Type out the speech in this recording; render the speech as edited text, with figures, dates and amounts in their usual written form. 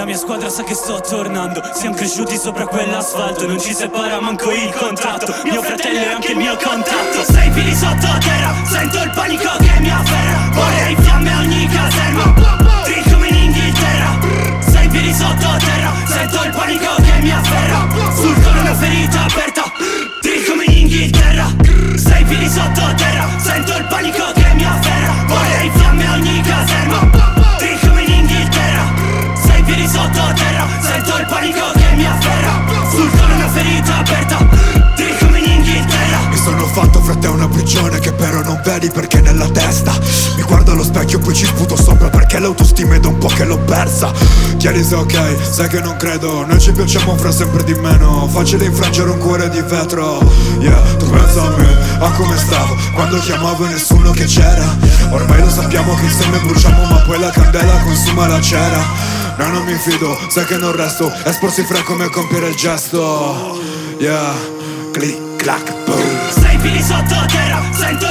mia squadra sa che sto tornando. Siamo cresciuti sopra quell'asfalto, non ci separa manco il contratto. Mio fratello è anche il mio contatto. Sei piedi sottoterra, sento il panico che mi afferra. Vorrei fiamme a ogni caserma, drill come in Inghilterra. Sei piedi sottoterra, sento il panico che mi afferra. Sul collo una ferita aperta, drill come in Inghilterra. Sei piedi sottoterra, sento il panico che mi afferra. Vorrei fiamme a ogni caserma, drill come in Inghilterra. Sei piedi sottoterra, sento il panico che mi afferra. Sul collo una ferita aperta, drill come in Inghilterra. Mi sono fatto frate una prigione che però non vedi perché nella testa. Mi guardo allo specchio poi ci sputo sopra perché l'autostima è da un po' che l'ho persa. Chiari se ok, sai che non credo. Noi ci piacciamo fra sempre di meno. Facile infrangere un cuore di vetro. Yeah, tu pensa a me, a come stavo quando chiamavo e nessuno che c'era. Ormai lo sappiamo che insieme bruciamo ma poi la candela consuma la cera. No, non mi fido, sai che non resto. Esporsi fra come compiere il gesto. Yeah, click, clack, boom. Sei piedi sottoterra, sento